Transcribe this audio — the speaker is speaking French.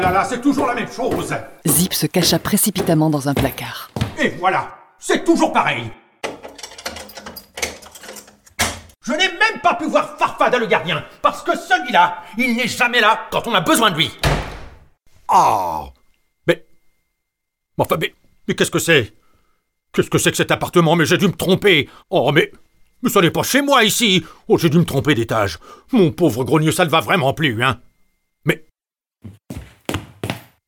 Là, c'est toujours la même chose. Zip se cacha précipitamment dans un placard. Et voilà, c'est toujours pareil. Je n'ai même pas pu voir Farfada le gardien, parce que celui-là, il n'est jamais là quand on a besoin de lui. Ah, mais qu'est-ce que c'est? Qu'est-ce que c'est que cet appartement? Mais j'ai dû me tromper. Oh, mais ça n'est pas chez moi, ici. Oh, j'ai dû me tromper d'étage. Mon pauvre grognon, ça ne va vraiment plus, hein. Mais